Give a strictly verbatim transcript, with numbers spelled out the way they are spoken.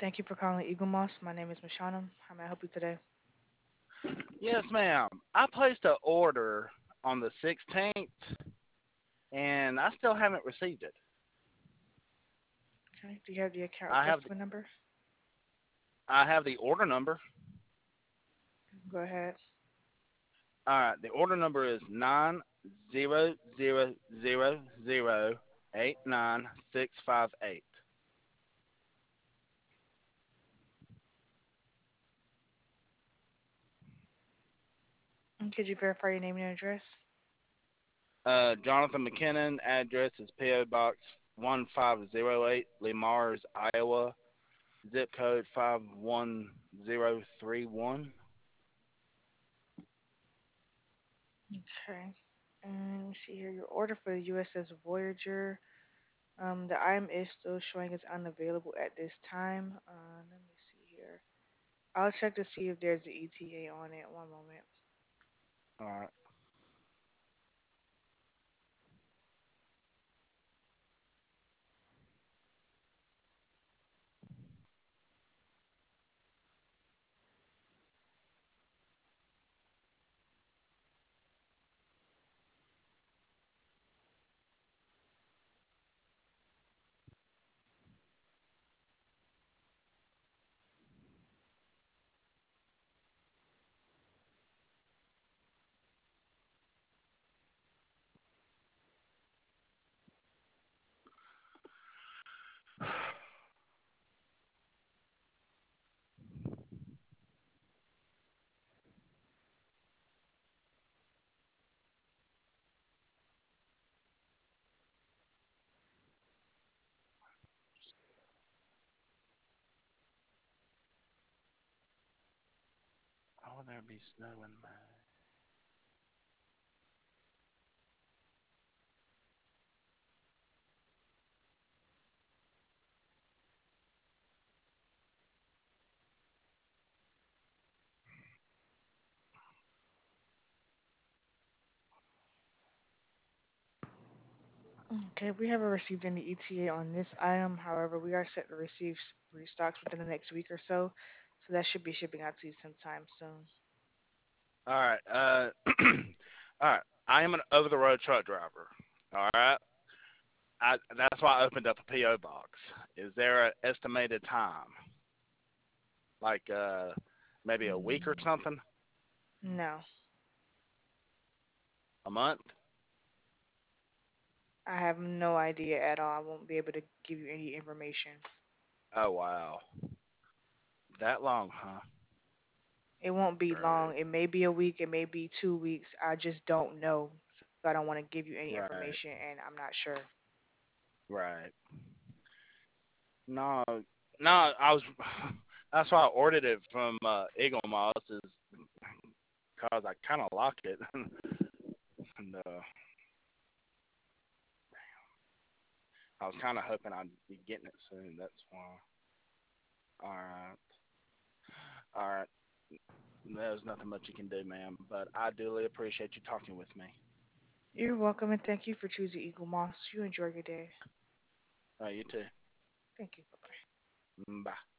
Thank you for calling Eagle Moss. My name is Mashana. How may I help you today? Yes, ma'am. I placed an order on the sixteenth, and I still haven't received it. Okay. Do you have the account I have the customer number? I have the order number. Go ahead. All right, the order number is nine zero zero zero zero eight nine six five eight. And could you verify your name and address? Uh, Jonathan McKinnon. Address is P O Box one five zero eight, Lee Mars, Iowa. Zip code five one zero three one. Okay. And let me see here. Your order for the U S S Voyager. Um, the item is still showing as unavailable at this time. Uh, let me see here. I'll check to see if there's an E T A on it. One moment. All right. How will there be snow in May? Okay, we haven't received any E T A on this item. However, we are set to receive s- restocks within the next week or so. So that should be shipping out to you sometime soon. All right. Uh, all right. I am an over-the-road truck driver. All right. I, that's why I opened up a P O box. Is there an estimated time, like uh, maybe a week or Mm, something, no, a month? I have no idea at all. I won't be able to give you any information. Oh wow, that long, huh? It won't be long. Right. It may be a week. It may be two weeks. I just don't know. So I don't want to give you any Right. information, and I'm not sure. Right. No, no. I was. That's why I ordered it from uh, Eagle Moss, is because I kind of like it, and uh, I was kind of hoping I'd be getting it soon. That's why. All right. All right. There's nothing much you can do, ma'am, but I duly appreciate you talking with me. You're welcome, and thank you for choosing Eagle Moss. You enjoy your day. Uh, you too. Thank you. Bye bye. Bye.